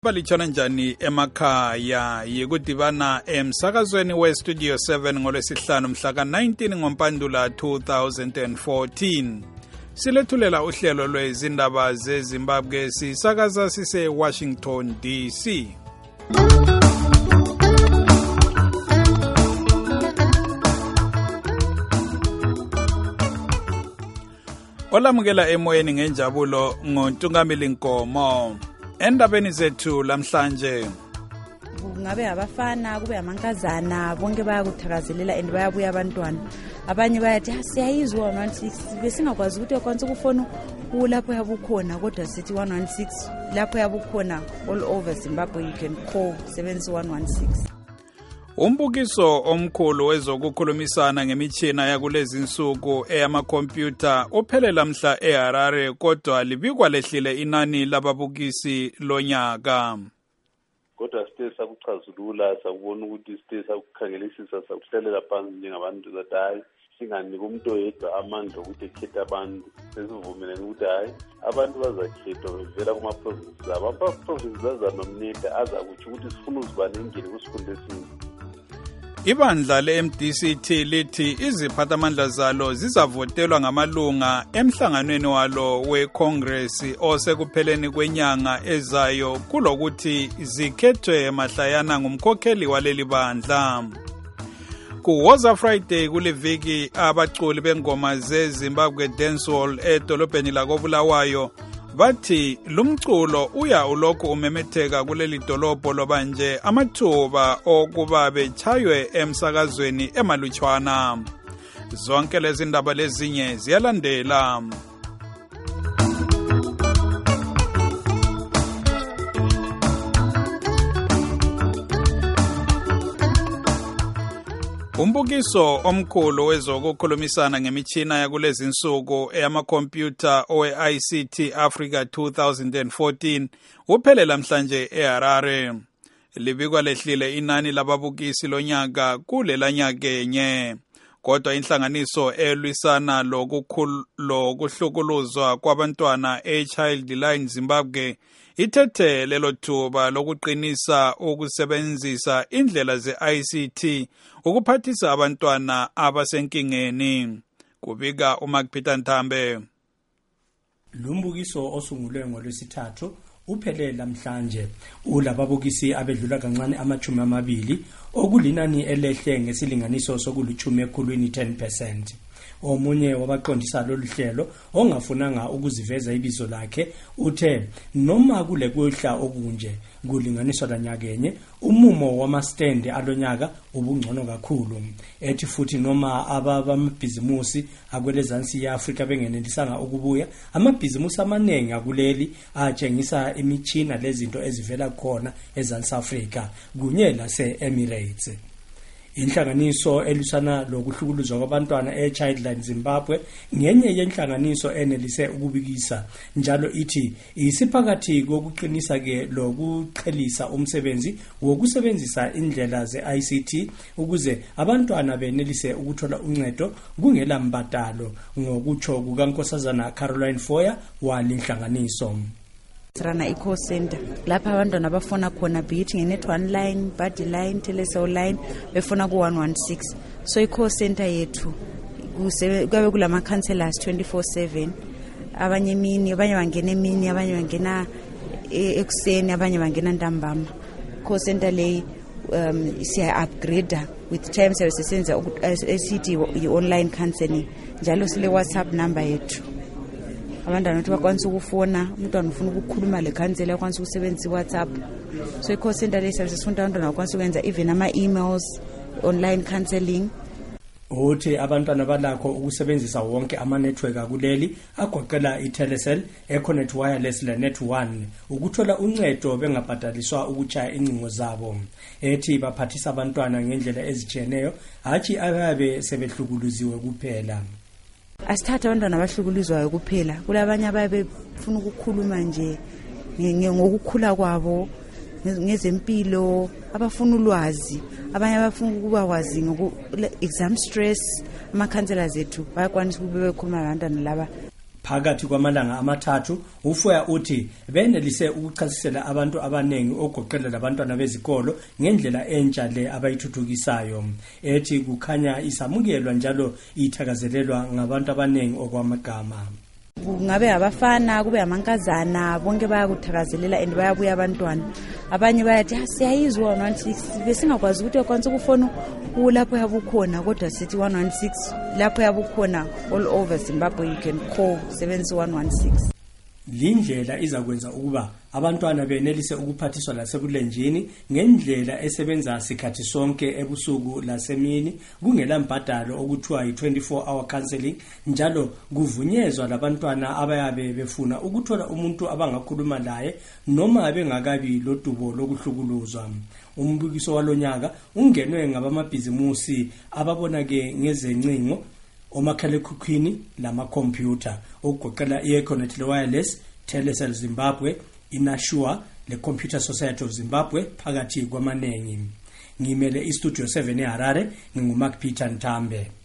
Balitshana njani emakhaya yekudibana emsakazweni we-Studio 7 ngolwesihlanu mhla ka-19 ngoMpandula 2014. Silethulela uhlelo lwezindaba zeZimbabwe sisakaza sise-Washington DC. Olamukela emoyeni ngenjabulo ngoNtungamili Nkomo. Endabeni zethu lamhlanje ngabe abafana kube amankazana bonke bayakuthakazelela and bayabuya abantwana abanye bayathi siyayizwa 116 besingakwazi ukuthi yakwanisa ukufona lapho yabukhona kodwa sithi 116 lapho yabukhona all over Zimbabwe you can call 7116. Umbukiso omkhulu wezokukhulumisana ngemichina yakulezi insuku eyamakhompyutha uphelela mhla eHarare kodwa libikwa lehlile inani lababukisi lonyaka. Kodwa sithe sakuchazulula sakubona ukuthi sithe sakukhangelisisa sakuhlelela phansi njengabantu that hayi singanika umuntu oyedwa amandla ukuthi ekhethe abantu sesivumelene ukuthi hayi abantu bazakhethwa bevela kuma-provinces abo ama-provinces azanomneda azakutsho ukuthi sifuna uzibani engene kusifunda esinye. Ibandla le-MDCT lithi iziphathamandla zalo zizavotelwa ngamalunga emhlanganweni walo we-Congress osekupheleni kwenyanga ezayo kulokuthi zikhethwe mahlayana ngumkhokheli waleli bandla. Kuwoza Friday kuleviki abaculi bengoma zeZimbabwe Dancehall edolobheni lakoBulawayo bathi lumculo uya ulokhu umemetheka kuleli dolobho loba nje amathuba okuba bechaywe emsakazweni emalutshwana. Zonke lezi ndaba lezinye ziyalandela. Umbukiso omkhulu wezokukhulumisana ngemichina yakulezi insuku eyamakhompyutha owe-ICT Africa 2014 uphelela mhlanje eHarare. Libikwa lehlile inani lababukisi lonyaka kulela nyakenye. Kodwa inhlanganiso elwisana lokuhlukuluzwa kwabantwana eChildline Zimbabwe ithethe lelo thuba lokuqinisa ukusebenzisa indlela ze-ICT ukuphathisa abantwana abasenkingeni. Kubika uMark Peter Nthambe. Lumbukiso osungulwe ngolwesithathu uphelele namhlanje. Ulababukisi abedlula kancane ama-20 okulinani elehle ngesilinganiso sokuluchume ekhulwini 10%. Omunye wabaqondisa lolu hlelo ongafunanga ukuziveza ibizo lakhe uthe noma kule kwehla okunje kulinganiswa lanyakenye umumo wamastand alonyaka ubungcono kakhulu. Ethi futhi noma ababamabhizimusi akwelezansi yeAfrika bengenelisanga ukubuya amabhizimusi amanengi akuleli atshengisa imichina lezinto ezivela khona eZansi Afrika kunye lase-Emirates. Inhlanganiso elusana lokuhlukuluzwa kwabantwana eChildline Zimbabwe ngenye yenhlanganiso enelise ukubikisa njalo ithi isiphakathi kokuqinisa ke lokuqhelisa umsebenzi wokusebenzisa indlela ze-ICT ukuze abantwana benelise ukuthola uncedo kungela mbadalo ngokutsho kukaNkosazana Caroline Foya walinhlanganiso. Sirana i-call center lapha abantwana bafona khona bithi nge-net1 line, buddy line, telecell line befona ku-116. So i-call center yethu kube kulama counselors 24/7 abanye emini abanye bangena emini abanye bangena ekuseni abanye bangena ntambama. Call center le siya upgrade with time services senza esithi i-online counseling njalo sile WhatsApp number yethu. Abantwana ukuthi bakwanisa ukufona umntwana ufuna ukukhuluma lekhansela akwanisa ukusebenzisa WhatsApp. So i-call center le services funda abantwana bakwanisa ukwenza even ama-emails, online counseling. Uthi abantwana balakho ukusebenzisa wonke ama-network akuleli agoqela i-Telecell, Econet Wireless le-Net1 ukuthola uncedo bengabhadaliswa ukutshaya incingo zabo. Ethi baphathisa abantwana ngendlela ezijiyeneyo hatshi ababe sebehlukuluziwe kuphela. Asithatha abantwana abahlukuluzwayo kuphela kulabanye ababefuna ukukhuluma nje ngokukhula kwabo ngezempilo abafuna ulwazi abanye abafuna ukuba wazi exam stress ama counselors ethu bayakwanisa ukube bekhuluma nabantwana laba phakathi kwamalanga amathathu. Ufoya uthi benelise ukuchasisela abantu abanengi ogoqela labantwana bezikolo ngendlela entsha le abayithuthukisayo, ethi kukhanya isamukelwa njalo ithakazelelwa ngabantu abanengi okwamagama. Kungabe abafana kube amankazana bonke bayakuthakazelela and bayabuya abantwana. Abanye bayathi siyayizwa 116 besingakwazi ukuthi ekwanze ukufona lapho yabukhona, kodwa sithi 116 lapho yabukhona all over Zimbabwe. You can call 7116. Lindlela izakwenza ukuba abantwana benelise ukuphathiswa lasebulenjini ngendlela esebenza sikhathi sonke ebusuku lasemini, kungela mbhadalo okuthiwa yi-24-hour counseling, njalo kuvunyezwa labantwana abayabe befuna ukuthola umuntu abangakhuluma laye noma bengakabi lodubo lokuhlukuluzwa. Umbukiso walonyaka ungenwe ngabamabhizimusi ababona-ke ngezencingo, omakhalekhukhwini lamakhompyutha okugoqela i-Econet Wireless, Telecel Zimbabwe, Inashua le Computer Society of Zimbabwe phakathi kwamanengi. Ngimele iStudio 7 eHarare, nginguMark Peter Ntambe.